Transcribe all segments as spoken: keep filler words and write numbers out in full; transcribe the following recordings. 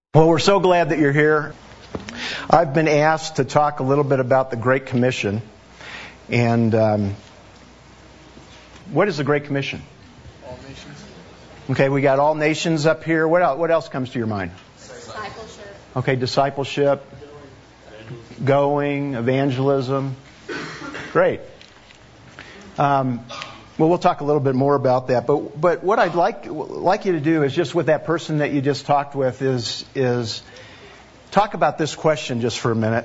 Well, we're so glad that you're here. I've been asked to talk a little bit about the Great Commission. And um, what is the Great Commission? All nations. Okay, we got all nations up here. What else, what else comes to your mind? Discipleship. Okay, discipleship, going, evangelism. Great. Um, well, we'll talk a little bit more about that. But but what I'd like like you to do is just with that person that you just talked with is is talk about this question just for a minute.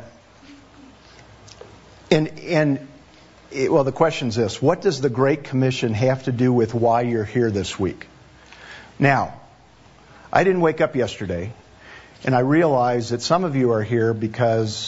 And and it, well, the question's this: what does the Great Commission have to do with why you're here this week? Now, I didn't wake up yesterday, and I realize that some of you are here because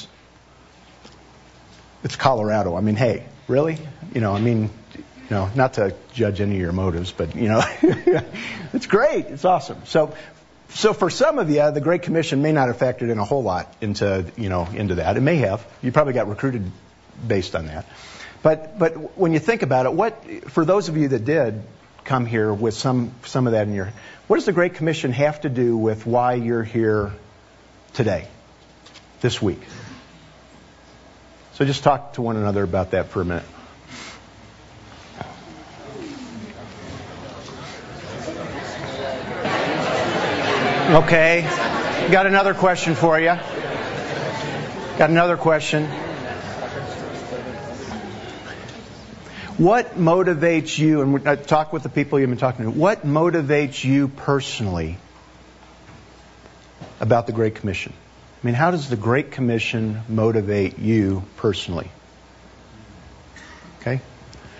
it's Colorado. I mean, hey, really? You know, I mean. You know, not to judge any of your motives, but, you know, it's great. It's awesome. So, so for some of you, the Great Commission may not have factored in a whole lot into, you know, into that. It may have. You probably got recruited based on that. But, but when you think about it, what, for those of you that did come here with some, some of that in your, what does the Great Commission have to do with why you're here today, this week? So just talk to one another about that for a minute. Okay, got another question for you. Got another question. What motivates you, and I talk with the people you've been talking to, what motivates you personally about the Great Commission? I mean, how does the Great Commission motivate you personally? Okay?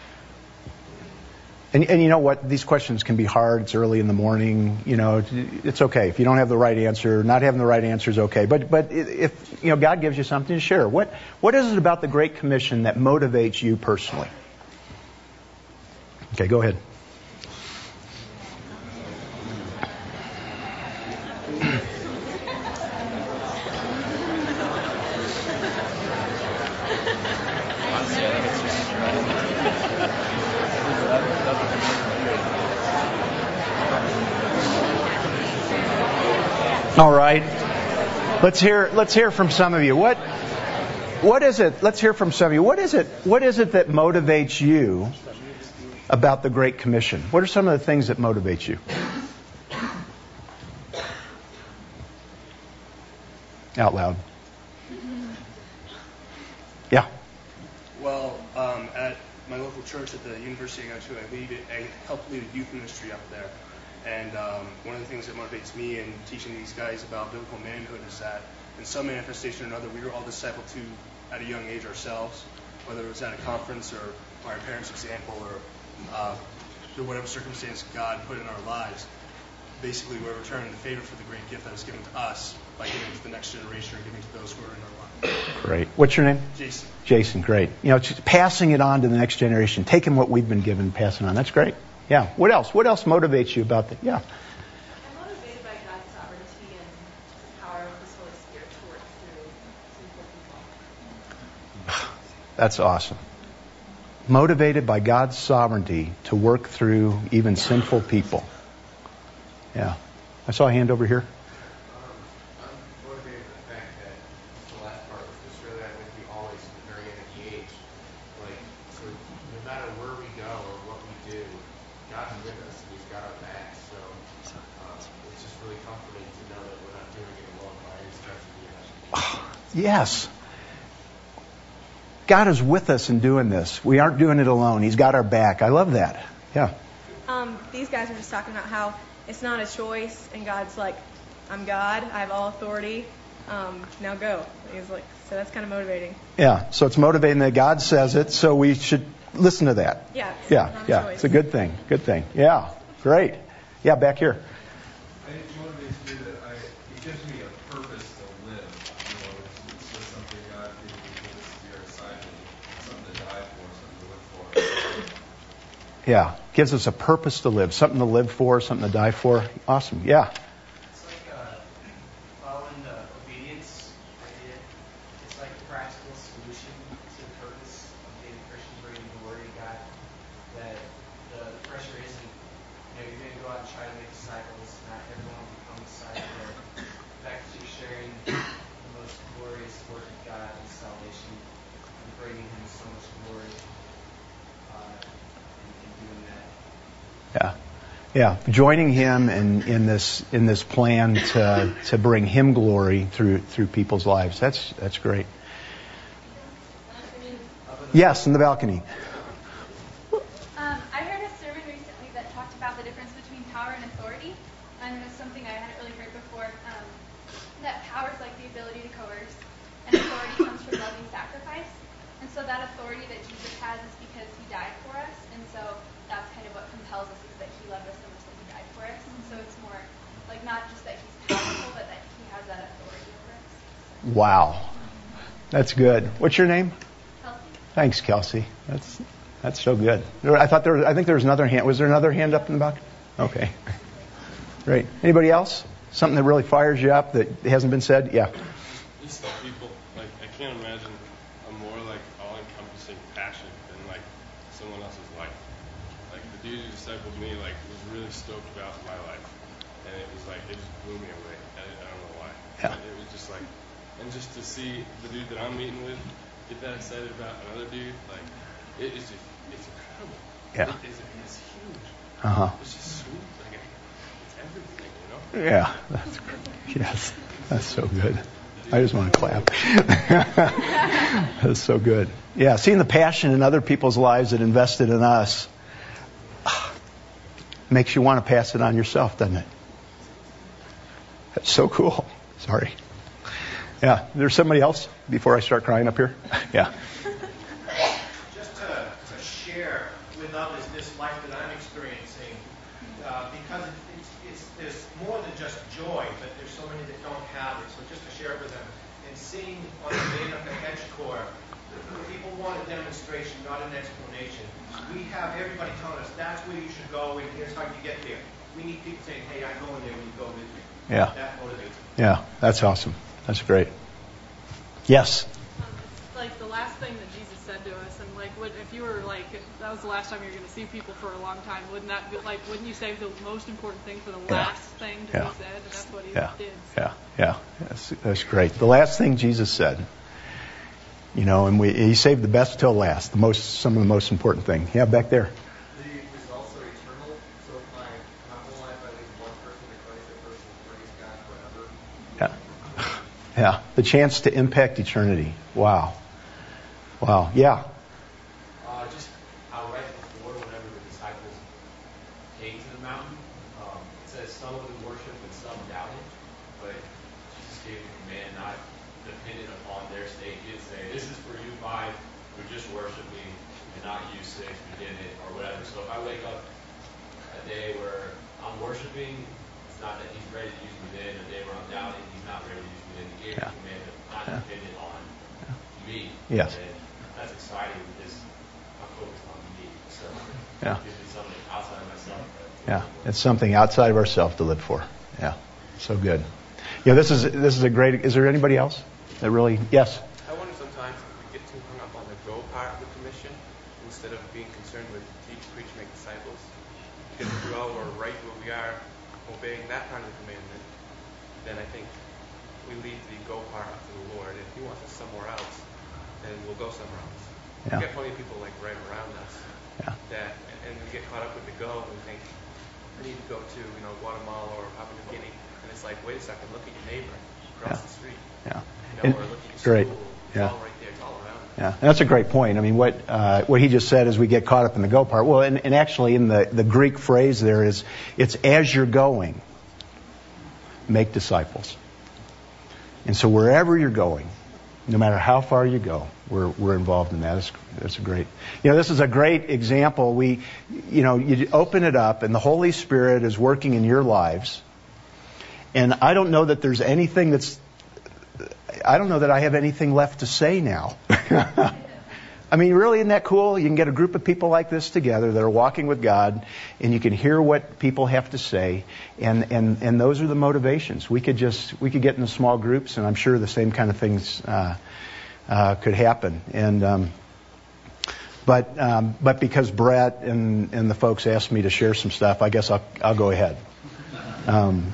And, and you know what? These questions can be hard. It's early in the morning. You know, it's okay. If you don't have the right answer, not having the right answer is okay. But but if, you know, God gives you something to share, what what is it about the Great Commission that motivates you personally? Okay, go ahead. All right. Let's hear let's hear from some of you. What what is it? Let's hear from some of you. What is it what is it that motivates you about the Great Commission? What are some of the things that motivate you? Out loud. Yeah. Well, um, at my local church at the university I go to, I lead it, I help lead a youth ministry up there. And um, one of the things that motivates me in teaching these guys about biblical manhood is that in some manifestation or another, we were all discipled to at a young age ourselves, whether it was at a conference or by our parents' example or uh, through whatever circumstance God put in our lives. Basically, we're returning the favor for the great gift that was given to us by giving it to the next generation or giving to those who are in our lives. Great. What's your name? Jason. Jason, great. You know, it's passing it on to the next generation, taking what we've been given, passing it on. That's great. Yeah. What else? What else motivates you about that? Yeah. I'm motivated by God's sovereignty and the power of His Holy Spirit to work through sinful people. That's awesome. Motivated by God's sovereignty to work through even sinful people. Yeah. I saw a hand over here. Yes. God is with us in doing this. We aren't doing it alone. He's got our back. I love that. Yeah. Um, these guys were just talking about how it's not a choice, and God's like, I'm God. I have all authority. Um, now go. He's like, so that's kind of motivating. Yeah. So it's motivating that God says it, so we should listen to that. Yeah. It's yeah. not a Yeah. choice. It's a good thing. Good thing. Yeah. Great. Yeah. Back here. It motivates me that I, it gives me a purpose to live. You know, it's, it's just something God gave me for this is your assignment, something to die for, something to live for. Yeah. Gives us a purpose to live, something to live for, something to die for. Awesome. Yeah. It's like uh, following the obedience idea. It's like a practical solution to the purpose of being a Christian, bringing glory to God. That the, the pressure isn't, you know, you're going to go out and try to make disciples. Not everyone will become disciples. In fact, Yeah, joining him in, in this in this plan to to bring him glory through through people's lives. That's that's great. Yes, in the balcony. Um, I heard a sermon recently that talked about the difference between power and authority, and it was something I hadn't really heard before. Um, that power is like the ability to coerce, and authority comes from loving sacrifice. And so that authority that Jesus has is because he died for us, and so that's kind of what compels us, is that he loved us so much that he died for us. And so it's more like not just that he's powerful, but that he has that authority over us. So. Wow, that's good. What's your name? Kelsey? Thanks, Kelsey. That's that's so good. I thought there was, I think there was another hand. Was there another hand up in the back? Okay, great. Anybody else? Something that really fires you up that hasn't been said? Yeah. Just people, like, I can't imagine a more, like, all-encompassing passion than, like, someone else's life. Like, the dude who discipled me, like, was really stoked about my life. And it was, like, it just blew me away. I, I don't know why. Yeah. It was just, like, and just to see the dude that I'm meeting with get that excited about another dude, like, it is just, it's incredible. Yeah. It is, it's huge. Uh-huh. It's just sweet. Like, it's everything, you know? Yeah, that's great. Yes, that's so good. I just want to clap. That's so good. Yeah, seeing the passion in other people's lives that invested in us makes you want to pass it on yourself, doesn't it? That's so cool. Sorry. Yeah, there's somebody else before I start crying up here? Yeah. Just to, to share with others this life that I'm experiencing, uh, because it, it's, it's, there's more than just joy, but there's so many that don't have it. So just to share it with them, and seeing on the day up at HedgeCore, people want a demonstration, not an explanation. We have everybody telling us that's where you should go, and here's how you get there. We need people saying, "Hey, I'm going there. Will you go with me?" Yeah. That motivates me. Yeah, that's awesome. That's great. Yes. Um, it's like the last thing that Jesus said to us, and like, would, if you were like, that was the last time you were going to see people for a long time, wouldn't that be like, wouldn't you save the most important thing for the Yeah. last thing to Yeah. be said? And that's what he Yeah. did. Yeah. Yeah. That's, that's great. The last thing Jesus said, you know, and we, he saved the best till last. The most, some of the most important thing. Yeah, back there. The results are eternal. So if my, my whole life I lead one person to Christ, that person will praise God forever. Yeah. Yeah. The chance to impact eternity. Wow. Wow. Yeah. Uh, just how right before, whenever the disciples came to the mountain, um, it says some of them worshiped and some doubted, but Jesus gave the command not dependent upon their state. He didn't say, "This is for you five who just worship me, and not you six who didn't," or whatever. So if I wake up a day where I'm worshiping, it's not that he's ready to use me then. A day where I'm doubting, he's not ready to use me then. He gave Yeah. the command of not Yeah. dependent on me. Yes. And that's exciting because I'm focused on me. So Yeah. it gives me something outside of myself. Yeah. It's something outside of ourselves to live for. Yeah. So good. Yeah. This is this is a great. Is there anybody else that really? Yes. I wonder sometimes if we get too hung up on the go part of the commission instead of being concerned with teach, preach, make disciples. Because if we all were right where we are, obeying that part of the commandment, then I think we leave the go part up to the Lord. And if He wants us somewhere else, then we'll go somewhere else. Yeah. We get plenty of people like right around us Yeah. that, and we get caught up with the go, and we think I need to go to, you know, Guatemala or Papua New Guinea, and it's like, wait a second, look at your neighbor across Yeah. the street. Yeah. You And- know, or look at your great. school. It's Yeah. all right there. It's all around. Yeah, and that's a great point. I mean, what uh, what he just said is we get caught up in the go part. Well, and, and actually, in the, the Greek phrase there is, it's as you're going, make disciples. And so wherever you're going, no matter how far you go, we're we're involved in that. That's, that's a great. You know, this is a great example. We, you know, you open it up, and the Holy Spirit is working in your lives. And I don't know that there's anything that's. I don't know that I have anything left to say now. I mean, really, isn't that cool? You can get a group of people like this together that are walking with God, and you can hear what people have to say, and, and, and those are the motivations. We could just we could get into small groups, and I'm sure the same kind of things uh, uh, could happen. And um, but um, but because Brett and, and the folks asked me to share some stuff, I guess I'll I'll go ahead. Um,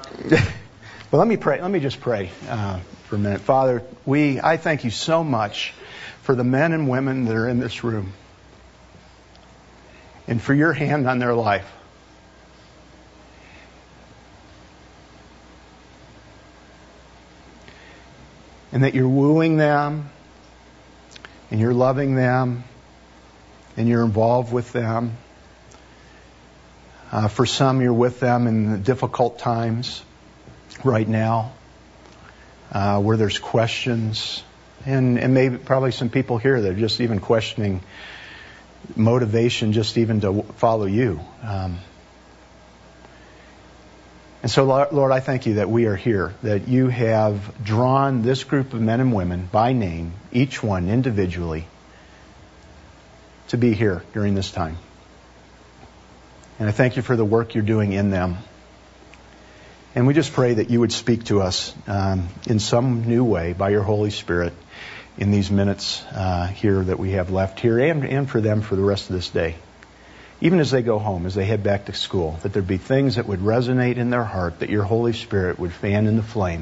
but let me pray. Let me just pray uh, for a minute, Father. We I thank you so much for the men and women that are in this room, and for your hand on their life. and that you're wooing them, and you're loving them, and you're involved with them. Uh, for some, you're with them in the difficult times right now, uh, where there's questions, and, and maybe probably some people here that are just even questioning motivation just even to follow you. Um, and so, Lord, I thank you that we are here, that you have drawn this group of men and women by name, each one individually, to be here during this time. And I thank you for the work you're doing in them. And we just pray that you would speak to us um, in some new way by your Holy Spirit in these minutes uh, here that we have left here, and, and for them for the rest of this day. Even as they go home, as they head back to school, that there'd be things that would resonate in their heart, that your Holy Spirit would fan in the flame.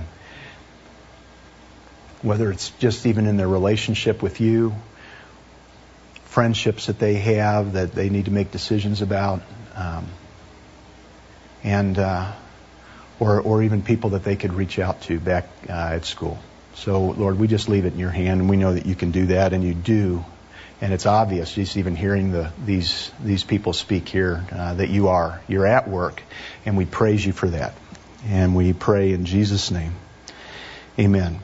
Whether it's just even in their relationship with you, friendships that they have that they need to make decisions about, um, and uh, or, or even people that they could reach out to back uh, at school. So, Lord, we just leave it in your hand, and we know that you can do that, and you do. And it's obvious, just even hearing the, these these people speak here, uh, that you are. You're at work, and we praise you for that. And we pray in Jesus' name. Amen.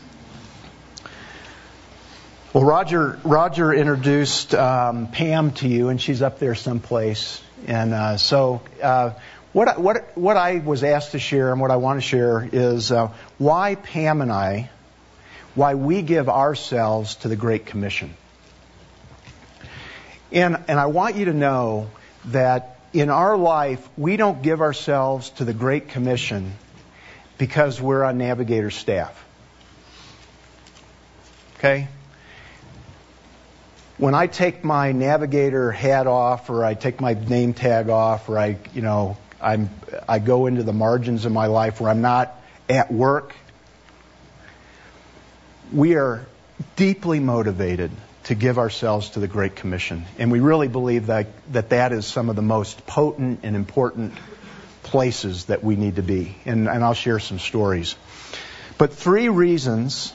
Well, Roger Roger introduced um, Pam to you, and she's up there someplace. And uh, so uh, what, what, what I was asked to share and what I want to share is uh, why Pam and I, why we give ourselves to the Great Commission. And, and I want you to know that in our life, we don't give ourselves to the Great Commission because we're on Navigator staff. Okay? When I take my Navigator hat off, or I take my name tag off, or I, you know, I'm, I go into the margins of my life where I'm not at work, we are deeply motivated to give ourselves to the Great Commission. And we really believe that that, that is some of the most potent and important places that we need to be. And, and I'll share some stories. But three reasons,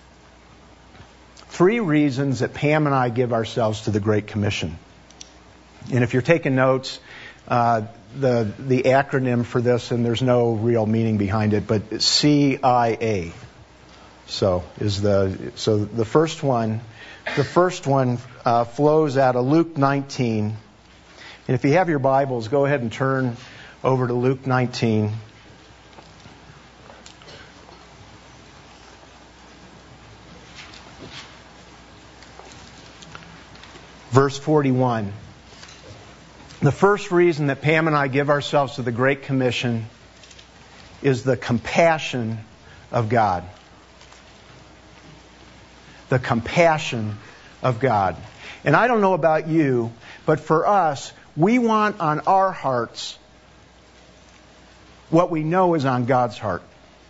three reasons that Pam and I give ourselves to the Great Commission. And if you're taking notes, uh, the the acronym for this, and there's no real meaning behind it, but C I A. So is the so the first one. The first one uh, flows out of Luke nineteen. And if you have your Bibles, go ahead and turn over to Luke nineteen. Verse forty-one. The first reason that Pam and I give ourselves to the Great Commission is the compassion of God. The compassion of God. And I don't know about you, but for us, we want on our hearts what we know is on God's heart.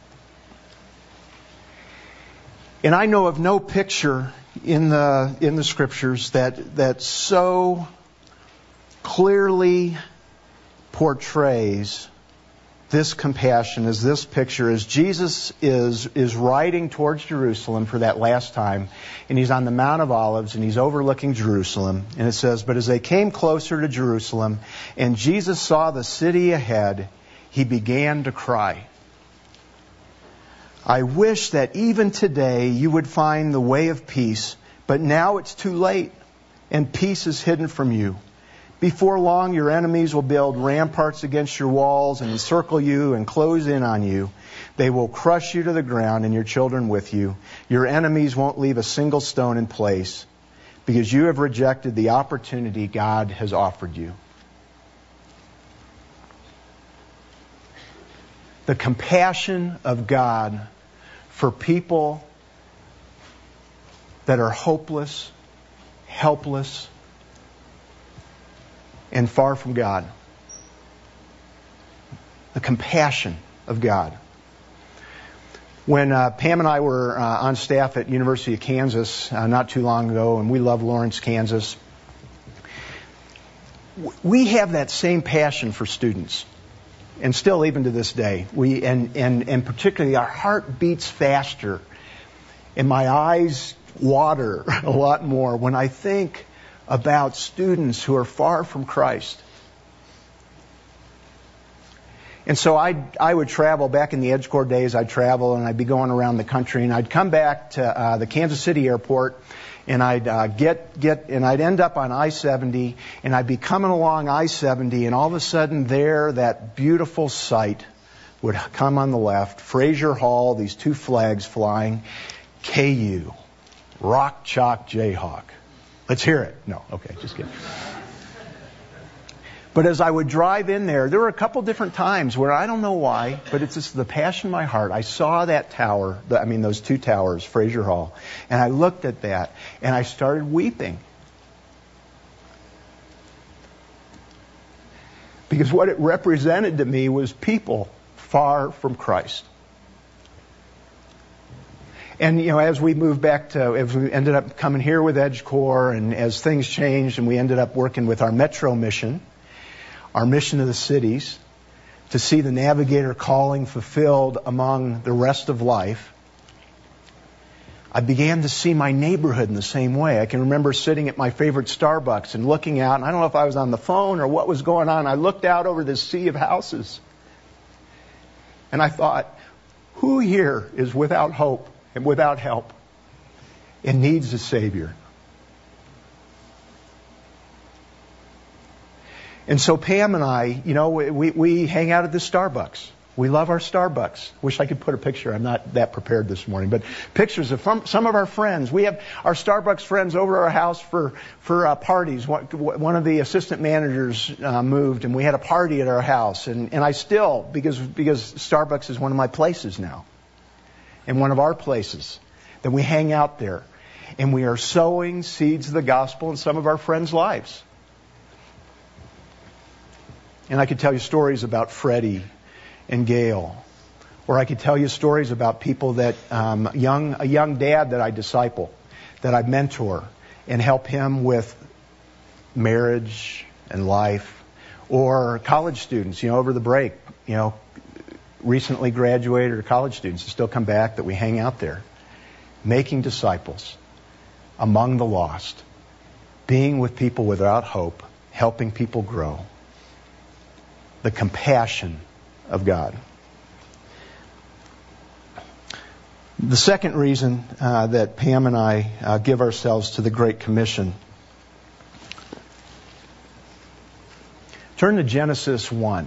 And I know of no picture in the in the scriptures that that so clearly portrays this compassion as this picture, as Jesus is is riding towards Jerusalem for that last time, and he's on the Mount of Olives, and he's overlooking Jerusalem. And it says, "But as they came closer to Jerusalem, and Jesus saw the city ahead, he began to cry, 'I wish that even today you would find the way of peace, but now it's too late, and peace is hidden from you. Before long, your enemies will build ramparts against your walls and encircle you and close in on you. They will crush you to the ground and your children with you. Your enemies won't leave a single stone in place because you have rejected the opportunity God has offered you.'" The compassion of God for people that are hopeless, helpless, and far from God. The compassion of God. When uh, Pam and I were uh, on staff at University of Kansas uh, not too long ago, and we love Lawrence, Kansas, we have that same passion for students. And still, even to this day, we and, and, and particularly our heart beats faster And my eyes water a lot more when I think about students who are far from Christ. And so I I would travel, back in the EdgeCorps days, I'd travel and I'd be going around the country, and I'd come back to uh, the Kansas City airport, and I'd uh, get, get, and I'd end up on I seventy, and I'd be coming along I seventy, and all of a sudden there, that beautiful sight would come on the left, Fraser Hall, these two flags flying, K U, Rock Chalk Jayhawk. Let's hear it. No, okay, just kidding. But as I would drive in there, there were a couple different times where I don't know why, but it's just the passion in my heart. I saw that tower, I mean those two towers, Fraser Hall, and I looked at that, and I started weeping. Because what it represented to me was people far from Christ. And, you know, as we moved back to, as we ended up coming here with EdgeCorps, and as things changed, and we ended up working with our Metro mission, our mission to the cities, to see the Navigator calling fulfilled among the rest of life, I began to see my neighborhood in the same way. I can remember sitting at my favorite Starbucks and looking out, and I don't know if I was on the phone or what was going on. I looked out over this sea of houses, and I thought, who here is without hope and without help and needs a Savior? And so Pam and I, you know, we, we hang out at the Starbucks. We love our Starbucks. Wish I could put a picture. I'm not that prepared this morning. But pictures of some of our friends. We have our Starbucks friends over at our house for, for uh, parties. One of the assistant managers uh, moved, and we had a party at our house. And, and I still, because, because Starbucks is one of my places now, and one of our places, that we hang out there. And we are sowing seeds of the gospel in some of our friends' lives. And I could tell you stories about Freddie and Gail. Or I could tell you stories about people that, um, young, a young dad that I disciple, that I mentor, and help him with marriage and life. Or college students, you know, over the break, you know, recently graduated or college students that still come back, that we hang out there. Making disciples among the lost. Being with people without hope. Helping people grow. The compassion of God. The second reason uh, that Pam and I uh, give ourselves to the Great Commission. Turn to Genesis one.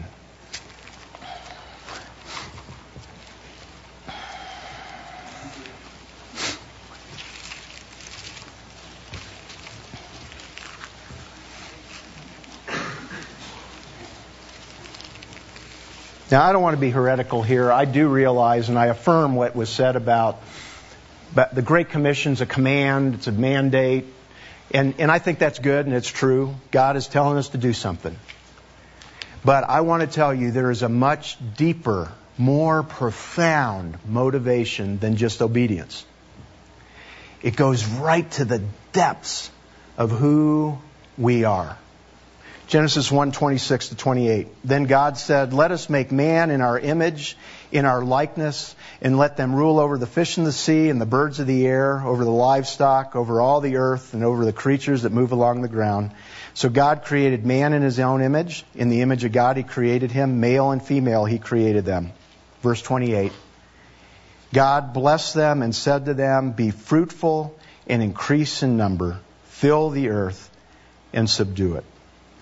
Now, I don't want to be heretical here. I do realize, and I affirm what was said about, about the Great Commission's a command, it's a mandate, and, and I think that's good and it's true. God is telling us to do something. But I want to tell you there is a much deeper, more profound motivation than just obedience. It goes right to the depths of who we are. Genesis one, twenty-six to twenty-eight. Then God said, "Let us make man in our image, in our likeness, and let them rule over the fish in the sea and the birds of the air, over the livestock, over all the earth, and over the creatures that move along the ground." So God created man in his own image. In the image of God he created him. Male and female he created them. Verse twenty-eight. God blessed them and said to them, "Be fruitful and increase in number. Fill the earth and subdue it."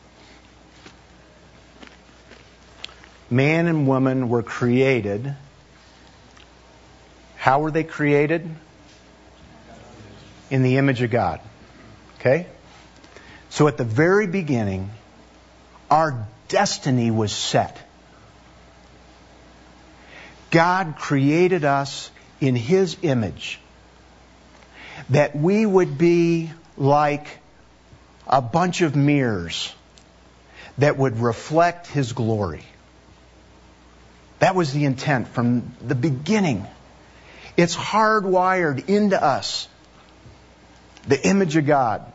Man and woman were created. How were they created? In the image of God. Okay? So at the very beginning, our destiny was set. God created us in His image, that we would be like a bunch of mirrors that would reflect His glory. That was the intent from the beginning. It's hardwired into us, the image of God.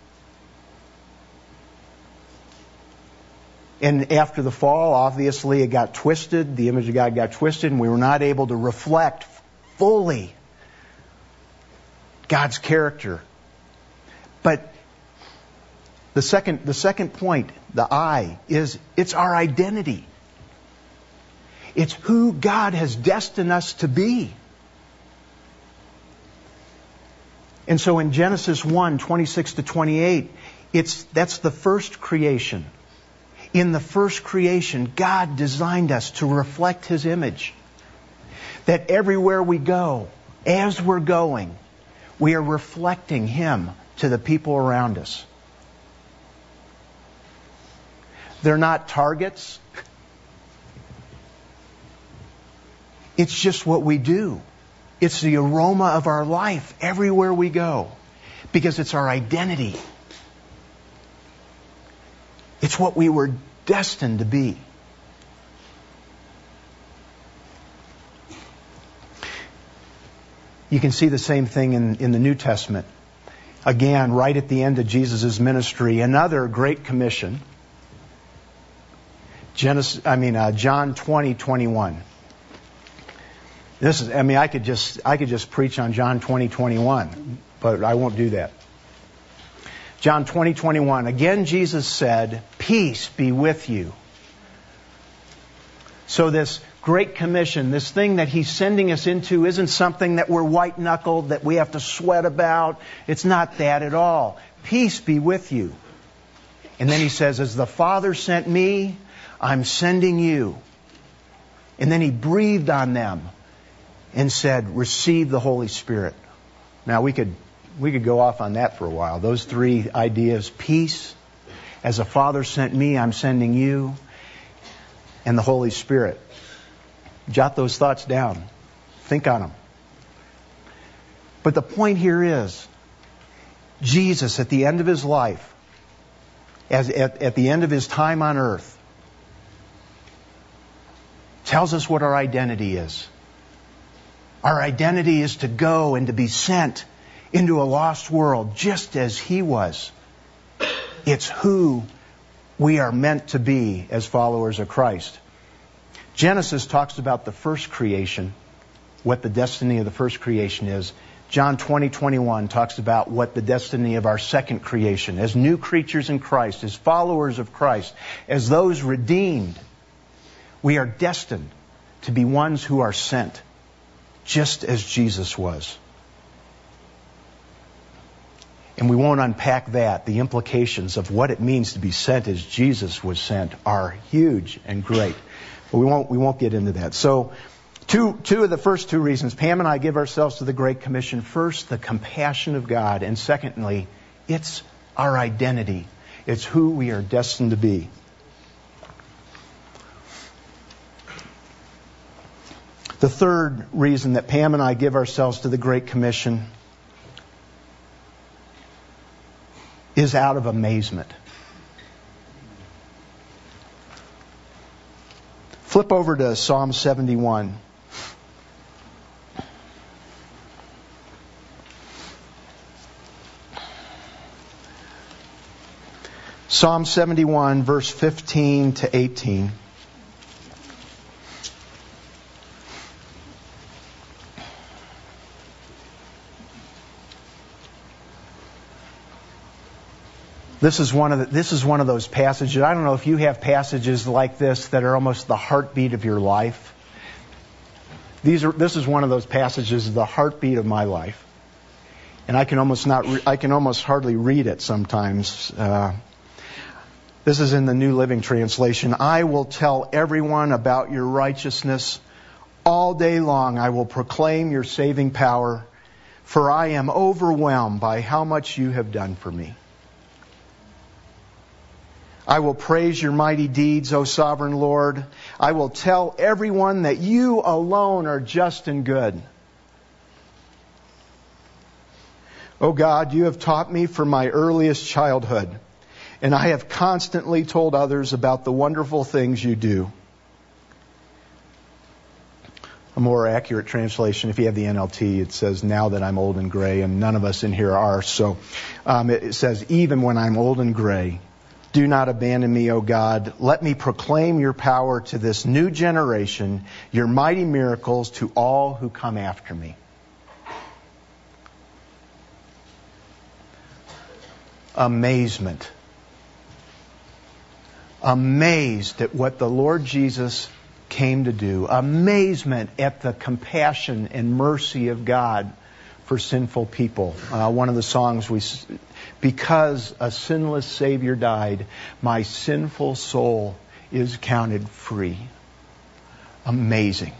And after the fall, obviously, it got twisted. The image of God got twisted, and we were not able to reflect fully God's character. But the second, the second point, the I, is it's our identity. It's who God has destined us to be. And so in Genesis one, twenty-six to twenty-eight, it's, that's the first creation. In the first creation, God designed us to reflect His image. That everywhere we go, as we're going, we are reflecting Him to the people around us. They're not targets. It's just what we do. It's the aroma of our life everywhere we go. Because it's our identity. It's what we were destined to be. You can see the same thing in, in the New Testament. Again, right at the end of Jesus' ministry, another great commission. Genesis, I mean, uh, John twenty, twenty-one. This is, I mean, I could just, I could just preach on John twenty, twenty-one, but I won't do that. John twenty, twenty-one. Again, Jesus said, "Peace be with you." So this Great Commission, this thing that He's sending us into, isn't something that we're white-knuckled, that we have to sweat about. It's not that at all. Peace be with you. And then He says, as the Father sent me, I'm sending you. And then He breathed on them and said, receive the Holy Spirit. Now we could we could go off on that for a while. Those three ideas: peace, as the Father sent me, I'm sending you, and the Holy Spirit. Jot those thoughts down. Think on them. But the point here is, Jesus at the end of His life, as at, at the end of His time on earth, tells us what our identity is. Our identity is to go and to be sent into a lost world just as He was. It's who we are meant to be as followers of Christ. Genesis talks about the first creation, what the destiny of the first creation is. John twenty, twenty-one talks about what the destiny of our second creation, as new creatures in Christ, as followers of Christ, as those redeemed. We are destined to be ones who are sent, just as Jesus was. And we won't unpack that. The implications of what it means to be sent as Jesus was sent are huge and great. But we won't we won't get into that. So two two of the first two reasons, Pam and I give ourselves to the Great Commission. First, the compassion of God. And secondly, it's our identity. It's who we are destined to be. The third reason that Pam and I give ourselves to the Great Commission is out of amazement. Flip over to Psalm seventy-one. Psalm seventy-one, verse fifteen to eighteen. This is one of the, this is one of those passages. I don't know if you have passages like this that are almost the heartbeat of your life. These are this is one of those passages, the heartbeat of my life, and I can almost not re, I can almost hardly read it sometimes. Uh, this is in the New Living Translation. I will tell everyone about your righteousness all day long. I will proclaim your saving power, for I am overwhelmed by how much you have done for me. I will praise your mighty deeds, O sovereign Lord. I will tell everyone that you alone are just and good. O God, you have taught me from my earliest childhood, and I have constantly told others about the wonderful things you do. A more accurate translation, if you have the N L T, it says, now that I'm old and gray, and none of us in here are. So um, it says, even when I'm old and gray, do not abandon me, O God. Let me proclaim your power to this new generation, your mighty miracles to all who come after me. amazement. Amazed at what the Lord Jesus came to do. Amazement at the compassion and mercy of God for sinful people. Uh, one of the songs we, because a sinless Savior died, my sinful soul is counted free. Amazing.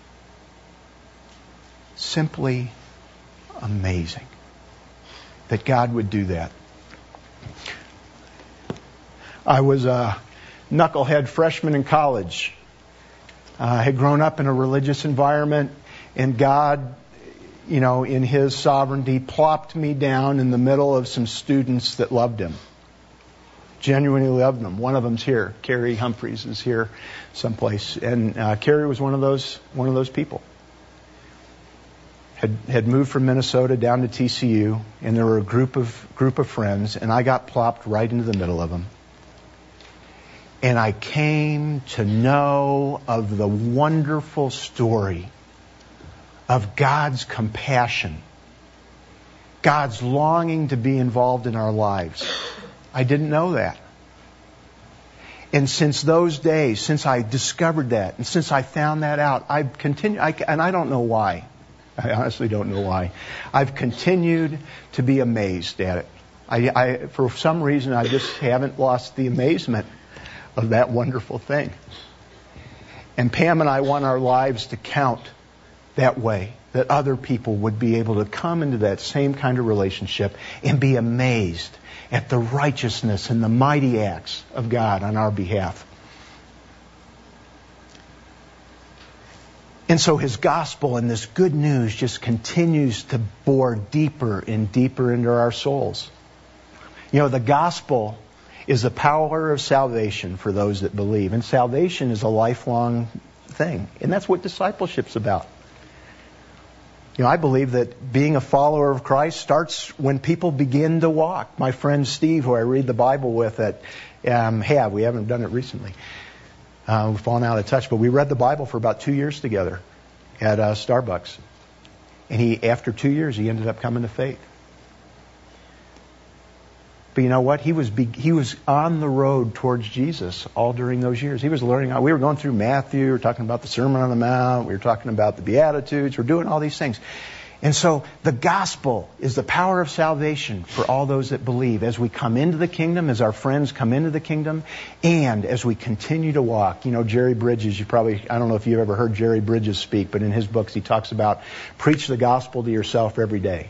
Simply amazing that God would do that. I was a knucklehead freshman in college. I uh, had grown up in a religious environment, and God, you know, in His sovereignty, plopped me down in the middle of some students that loved Him. Genuinely loved Him. One of them's here. Carrie Humphreys is here someplace. And uh, Carrie was one of those one of those people. Had had moved from Minnesota down to T C U, and there were a group of group of friends, and I got plopped right into the middle of them. And I came to know of the wonderful story of God's compassion, God's longing to be involved in our lives. I didn't know that. And since those days, since I discovered that, and since I found that out, I've continued, I, and I don't know why. I honestly don't know why. I've continued to be amazed at it. I, I, for some reason, I just haven't lost the amazement of that wonderful thing. And Pam and I want our lives to count that way, that other people would be able to come into that same kind of relationship and be amazed at the righteousness and the mighty acts of God on our behalf. And so His gospel and this good news just continues to bore deeper and deeper into our souls. You know, the gospel is the power of salvation for those that believe. And salvation is a lifelong thing. And that's what discipleship's about. You know, I believe that being a follower of Christ starts when people begin to walk. My friend Steve, who I read the Bible with at um, have, we haven't done it recently. Uh, we've fallen out of touch, but we read the Bible for about two years together at uh, Starbucks. And he, after two years, he ended up coming to faith. But you know what? He was be, he was on the road towards Jesus all during those years. He was learning. We were going through Matthew. We were talking about the Sermon on the Mount. We were talking about the Beatitudes. We're doing all these things. And so the gospel is the power of salvation for all those that believe as we come into the kingdom, as our friends come into the kingdom, and as we continue to walk. You know, Jerry Bridges, you probably, I don't know if you've ever heard Jerry Bridges speak, but in his books he talks about preach the gospel to yourself every day.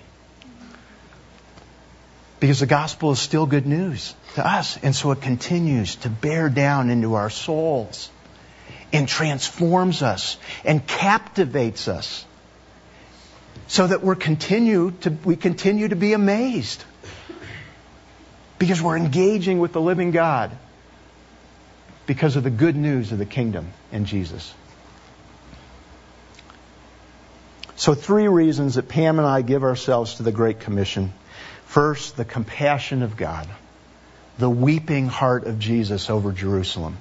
Because the gospel is still good news to us. And so it continues to bear down into our souls and transforms us and captivates us so that we're continue to, we continue to be amazed because we're engaging with the living God because of the good news of the kingdom in Jesus. So three reasons that Pam and I give ourselves to the Great Commission. First, the compassion of God, the weeping heart of Jesus over Jerusalem.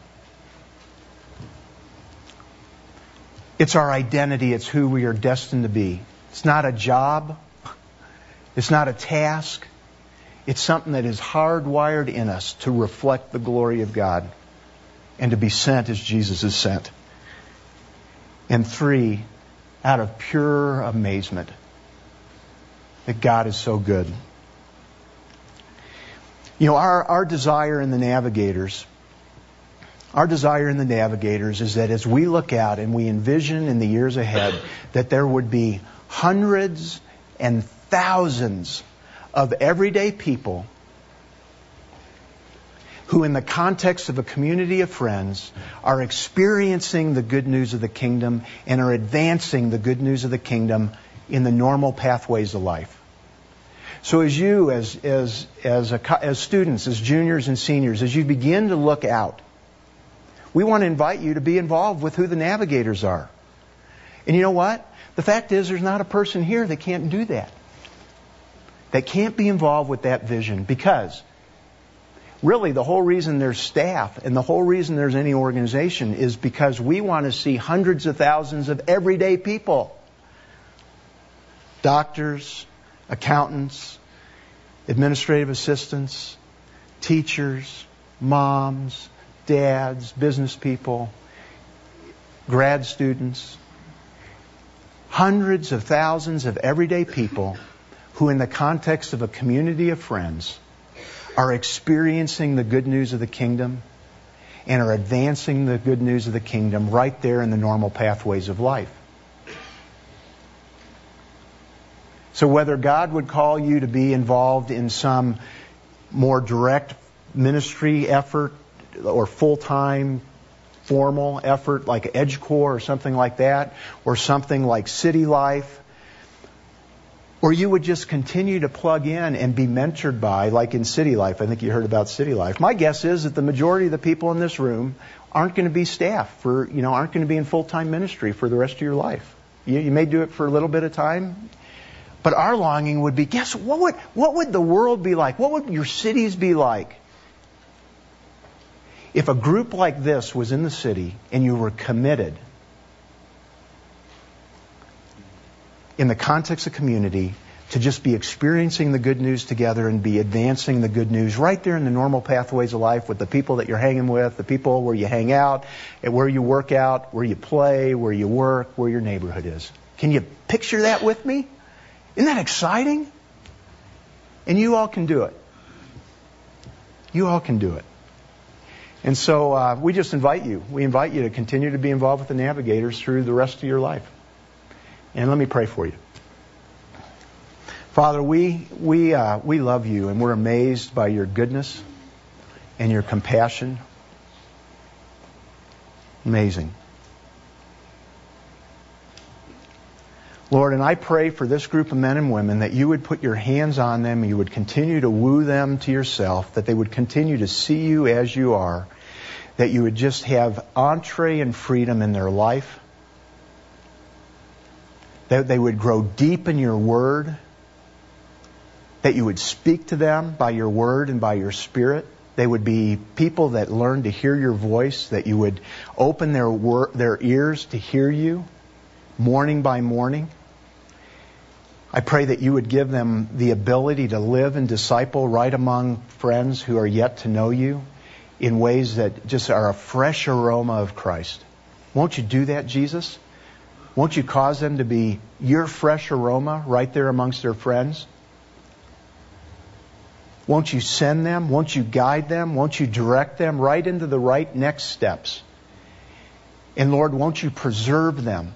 It's our identity. It's who we are destined to be. It's not a job. It's not a task. It's something that is hardwired in us to reflect the glory of God and to be sent as Jesus is sent. And three, out of pure amazement that God is so good. You know, our, our desire in the Navigators, our desire in the Navigators is that as we look out and we envision in the years ahead that there would be hundreds and thousands of everyday people who in the context of a community of friends are experiencing the good news of the kingdom and are advancing the good news of the kingdom in the normal pathways of life. So as you, as as as a, as students, as juniors and seniors, as you begin to look out, we want to invite you to be involved with who the Navigators are. And you know what? The fact is there's not a person here that can't do that. That can't be involved with that vision because really the whole reason there's staff and the whole reason there's any organization is because we want to see hundreds of thousands of everyday people. Doctors, accountants, administrative assistants, teachers, moms, dads, business people, grad students, hundreds of thousands of everyday people who, in the context of a community of friends, are experiencing the good news of the kingdom and are advancing the good news of the kingdom right there in the normal pathways of life. So whether God would call you to be involved in some more direct ministry effort or full-time formal effort like EdgeCore or something like that, or something like City Life, or you would just continue to plug in and be mentored by, like in City Life. I think you heard about City Life. My guess is that the majority of the people in this room aren't going to be staff for, you know, aren't going to be in full-time ministry for the rest of your life. You, you may do it for a little bit of time, but our longing would be, guess what would, what would the world be like? What would your cities be like if a group like this was in the city and you were committed in the context of community to just be experiencing the good news together and be advancing the good news right there in the normal pathways of life with the people that you're hanging with, the people where you hang out, and where you work out, where you play, where you work, where your neighborhood is. Can you picture that with me? Isn't that exciting? And you all can do it. You all can do it. And so uh, we just invite you. We invite you to continue to be involved with the Navigators through the rest of your life. And let me pray for you. Father, we we uh, we love you, and we're amazed by your goodness and your compassion. Amazing. Lord, and I pray for this group of men and women that you would put your hands on them, and you would continue to woo them to yourself, that they would continue to see you as you are, that you would just have entree and freedom in their life, that they would grow deep in your word, that you would speak to them by your word and by your spirit. They would be people that learn to hear your voice, that you would open their wor- their ears to hear you morning by morning. I pray that you would give them the ability to live and disciple right among friends who are yet to know you in ways that just are a fresh aroma of Christ. Won't you do that, Jesus? Won't you cause them to be your fresh aroma right there amongst their friends? Won't you send them? Won't you guide them? Won't you direct them right into the right next steps? And Lord, won't you preserve them?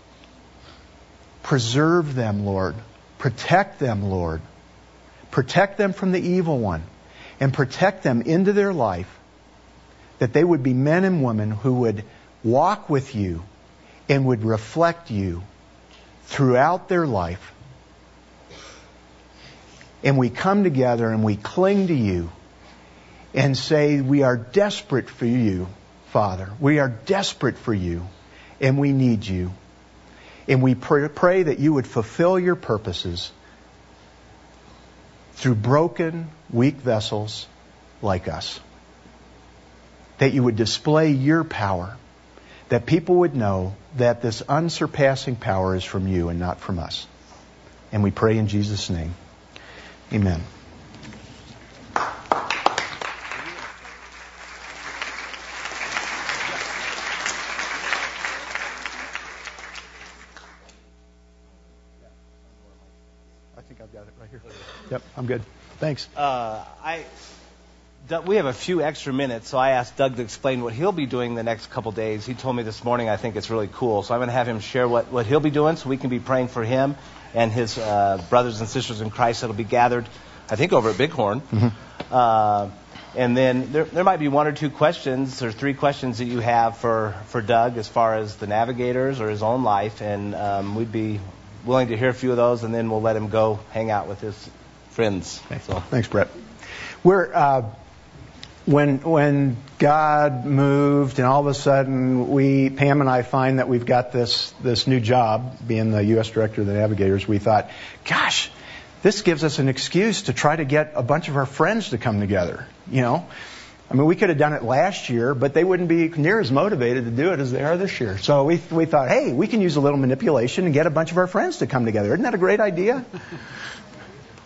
Preserve them, Lord. Protect them, Lord. Protect them from the evil one. And protect them into their life, that they would be men and women who would walk with you and would reflect you throughout their life. And we come together and we cling to you and say, we are desperate for you, Father. We are desperate for you, and we need you. And we pray, pray that you would fulfill your purposes through broken, weak vessels like us. That you would display your power. That people would know that this unsurpassing power is from you and not from us. And we pray in Jesus' name. Amen. I think I've got it right here. Yep, I'm good. Thanks. Uh, I, Doug, we have a few extra minutes, so I asked Doug to explain what he'll be doing the next couple days. He told me this morning I think it's really cool, so I'm going to have him share what, what he'll be doing so we can be praying for him and his uh, brothers and sisters in Christ that will be gathered, I think, over at Bighorn. Mm-hmm. Uh, and then there, there might be one or two questions or three questions that you have for, for Doug as far as the Navigators or his own life, and um, we'd be willing to hear a few of those, and then we'll let him go hang out with his friends. Okay. So. Thanks, Brett. We're... Uh, When when God moved and all of a sudden we, Pam and I, find that we've got this this new job, being the U S director of the Navigators, we thought, gosh, this gives us an excuse to try to get a bunch of our friends to come together. You know, I mean, we could have done it last year, but they wouldn't be near as motivated to do it as they are this year. So we we thought, hey, we can use a little manipulation and get a bunch of our friends to come together. Isn't that a great idea?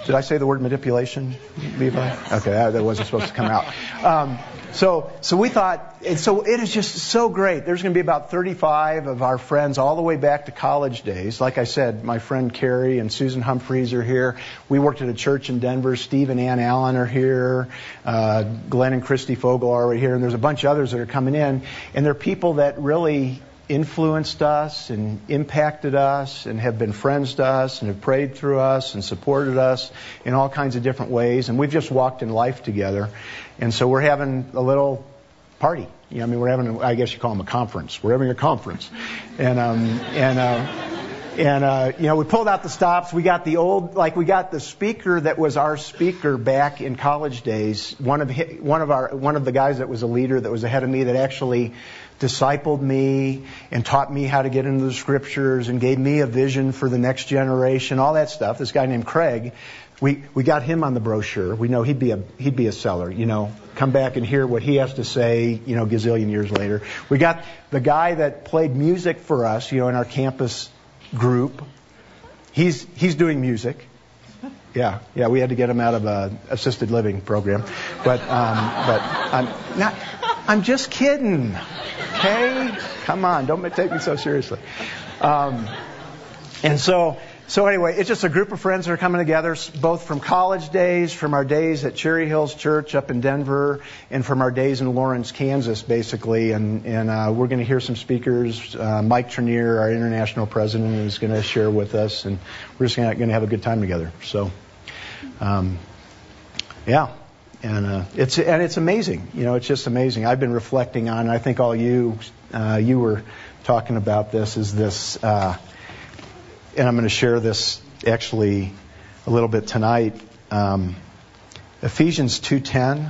Did I say the word manipulation, Levi? Okay, that, that wasn't supposed to come out. Um, so, so we thought, and so it is just so great. There's going to be about thirty-five of our friends all the way back to college days. Like I said, my friend Carrie and Susan Humphreys are here. We worked at a church in Denver. Steve and Ann Allen are here. Uh, Glenn and Christy Fogel are right here. And there's a bunch of others that are coming in. And they're people that really influenced us and impacted us and have been friends to us and have prayed through us and supported us in all kinds of different ways. And we've just walked in life together. And so we're having a little party. You know, I mean, we're having, a, I guess you call them a conference. We're having a conference. And, um, and, uh, and, uh, you know, we pulled out the stops. We got the old, like we got the speaker that was our speaker back in college days. One of, one of our, one of the guys that was a leader that was ahead of me that actually discipled me and taught me how to get into the scriptures and gave me a vision for the next generation, all that stuff. This guy named Craig, we, we got him on the brochure. We know he'd be a, he'd be a seller, you know, come back and hear what he has to say, you know, gazillion years later. We got the guy that played music for us, you know, in our campus group. He's, he's doing music. Yeah, yeah, we had to get him out of a assisted living program. But, um, but I'm not, I'm just kidding. Okay? Come on, don't take me so seriously. Um, and so, so anyway, it's just a group of friends that are coming together, both from college days, from our days at Cherry Hills Church up in Denver, and from our days in Lawrence, Kansas, basically. And, and uh, we're going to hear some speakers. Uh, Mike Trenier, our international president, is going to share with us, and we're just going to have a good time together. So, um, yeah. And uh, it's and it's amazing, you know. It's just amazing. I've been reflecting on. I think all you uh, you were talking about this is this, uh, and I'm going to share this actually a little bit tonight. Um, Ephesians two ten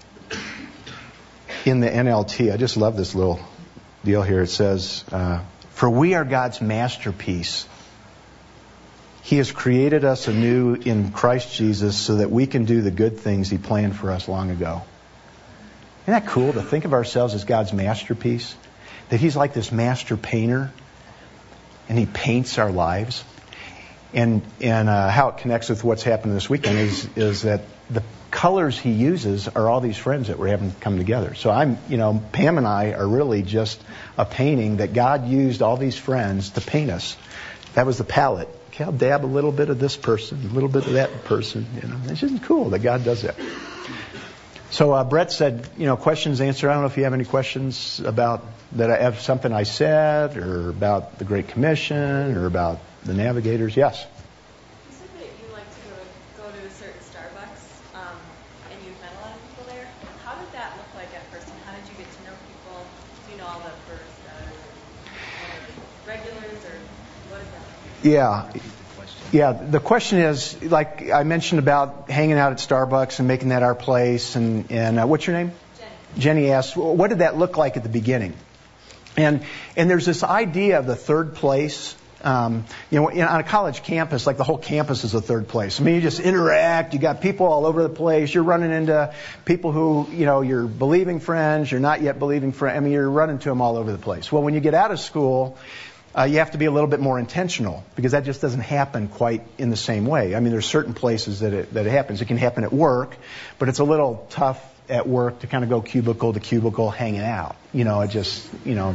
in the N L T. I just love this little deal here. It says, uh, "For we are God's masterpiece. He has created us anew in Christ Jesus so that we can do the good things He planned for us long ago." Isn't that cool to think of ourselves as God's masterpiece? That He's like this master painter and He paints our lives. And and uh, how it connects with what's happened this weekend is is that the colors He uses are all these friends that we're having come together. So I'm, you know, Pam and I are really just a painting that God used all these friends to paint us. That was the palette. Okay, I'll dab a little bit of this person, a little bit of that person. You know, it's just cool that God does that. So uh, Brett said, you know, questions answered. I don't know if you have any questions about that. I have something I said, or about the Great Commission, or about the Navigators. Yes. You said that you like to go to, go to a certain Starbucks, um, and you've met a lot of people there. How did that look like at first, and how did you get to know people? Do you know all the first uh, regulars, or what is that? Yeah. Yeah, the question is, like I mentioned about hanging out at Starbucks and making that our place, and, and uh, what's your name? Jenny. Jenny asked, well, what did that look like at the beginning? And and there's this idea of the third place. Um, you know, in, on a college campus, like the whole campus is a third place. I mean, you just interact. You got people all over the place. You're running into people who, you know, you're believing friends. You're not yet believing friends. I mean, you're running to them all over the place. Well, when you get out of school, Uh, you have to be a little bit more intentional, because that just doesn't happen quite in the same way. I mean, there's certain places that it, that it happens. It can happen at work, but it's a little tough at work to kind of go cubicle to cubicle hanging out. You know, it just, you know,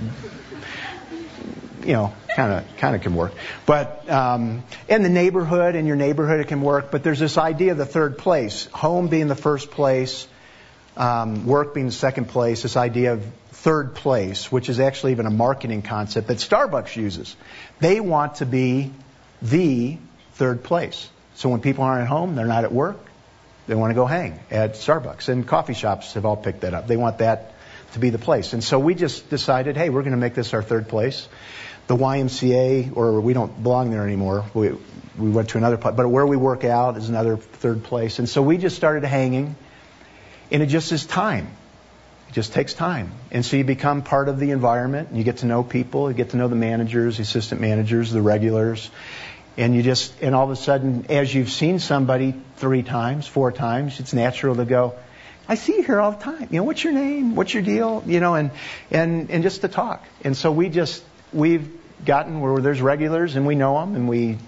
you know, kind of kind of can work. But um, in the neighborhood, in your neighborhood, it can work. But there's this idea of the third place, home being the first place, um, work being the second place. This idea of third place, which is actually even a marketing concept that Starbucks uses. They want to be the third place. So when people aren't at home, they're not at work, they want to go hang at Starbucks. And coffee shops have all picked that up. They want that to be the place. And so we just decided, hey, we're going to make this our third place. The Y M C A, or we don't belong there anymore. We, we went to another place. But where we work out is another third place. And so we just started hanging, and it just is time. It just takes time. And so you become part of the environment, and you get to know people, you get to know the managers, the assistant managers, the regulars, and you just, and all of a sudden, as you've seen somebody three times, four times, it's natural to go, I see you here all the time. You know, what's your name? What's your deal? You know, and, and, and just to talk. And so we just, we've gotten where there's regulars, and we know them, and we,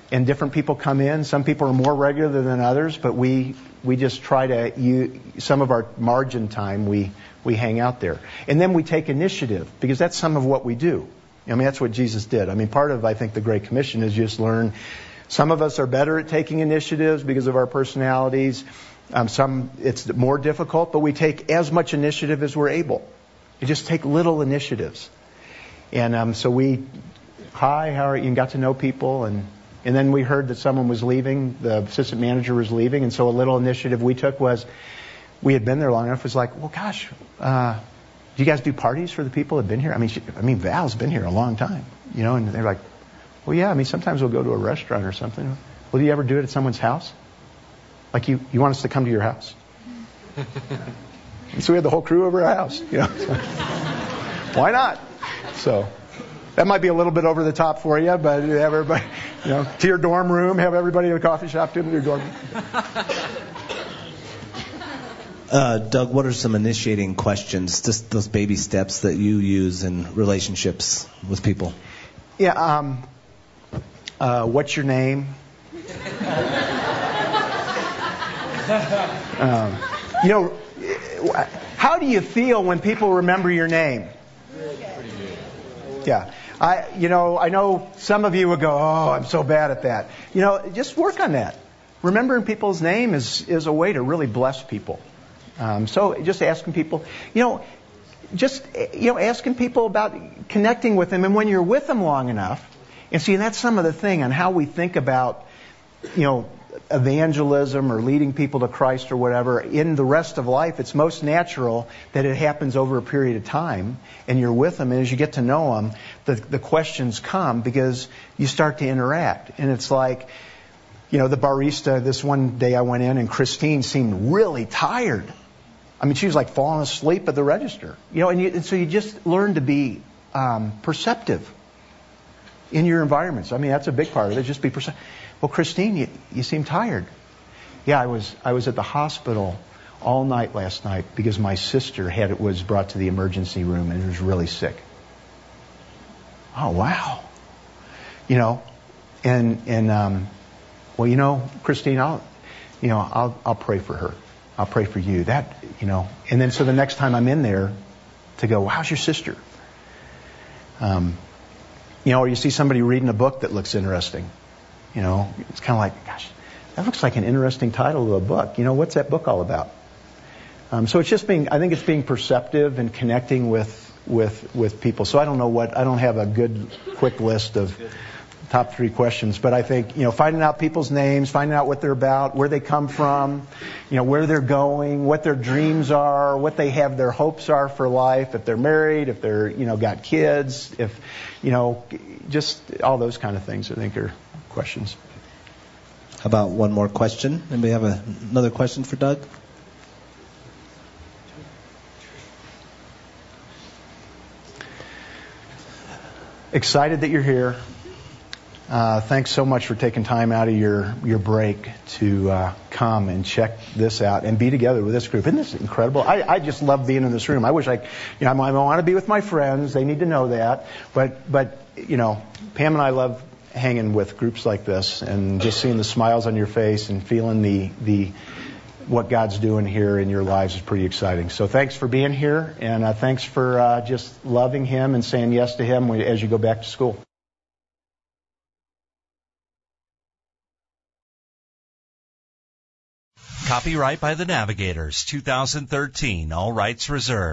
and different people come in. Some people are more regular than others, but we we just try to use some of our margin time. We we hang out there, and then we take initiative because that's some of what we do. I mean, that's what Jesus did. I mean, part of I think the Great Commission is just learn. Some of us are better at taking initiatives because of our personalities. Um, some it's more difficult, but we take as much initiative as we're able. We just take little initiatives, and um, so we, hi, how are you? And got to know people, and and then we heard that someone was leaving. The assistant manager was leaving, and so a little initiative we took was, we had been there long enough. It was like, well, gosh, uh, do you guys do parties for the people that have been here? I mean, she, I mean, Val's been here a long time, you know, and they're like, well, yeah. I mean, sometimes we'll go to a restaurant or something. Well, do you ever do it at someone's house? Like you, you want us to come to your house? And so we had the whole crew over our house, you know. So, why not? So that might be a little bit over the top for you, but have everybody, you know, to your dorm room, have everybody in a coffee shop to your dorm room. Uh, Doug, what are some initiating questions, just those baby steps that you use in relationships with people? Yeah. Um, uh, what's your name? um, you know, how do you feel when people remember your name? Yeah. I, you know, I know some of you would go, oh, I'm so bad at that. You know, just work on that. Remembering people's name is, is a way to really bless people. Um, so just asking people, you know, just, you know, asking people about connecting with them. And when you're with them long enough, and see, that's some of the thing on how we think about, you know, evangelism or leading people to Christ or whatever. In the rest of life, it's most natural that it happens over a period of time, and you're with them, and as you get to know them, the, the questions come because you start to interact. And it's like, you know, the barista, this one day I went in, and Christine seemed really tired. I mean, she was like falling asleep at the register. You know, and, you, and so you just learn to be um, perceptive in your environments. I mean, that's a big part of it, just be perceptive. Well, Christine, you, you seem tired. Yeah, I was I was at the hospital all night last night because my sister had it was brought to the emergency room and was really sick. Oh, wow. You know, and and um, well, you know, Christine, I'll you know, I'll I'll pray for her. I'll pray for you. That, you know, and then so the next time I'm in there to go, well, how's your sister? Um, you know, or you see somebody reading a book that looks interesting. You know, it's kind of like, gosh, that looks like an interesting title of a book. You know, what's that book all about? Um, so it's just being, I think it's being perceptive and connecting with, with, with people. So I don't know what, I don't have a good, quick list of top three questions, but I think, you know, finding out people's names, finding out what they're about, where they come from, you know, where they're going, what their dreams are, what they have, their hopes are for life, if they're married, if they're, you know, got kids, if, you know, just all those kind of things I think are questions. How about one more question? Anybody have a, another question for Doug? Excited that you're here. Uh, thanks so much for taking time out of your, your break to uh, come and check this out and be together with this group. Isn't this incredible? I, I just love being in this room. I wish I, you know, I want to be with my friends. They need to know that. But, but you know, Pam and I love hanging with groups like this and just seeing the smiles on your face and feeling the the what God's doing here in your lives is pretty exciting. So thanks for being here, and uh, thanks for uh, just loving Him and saying yes to Him as you go back to school. Copyright by the Navigators, two thousand thirteen, all rights reserved.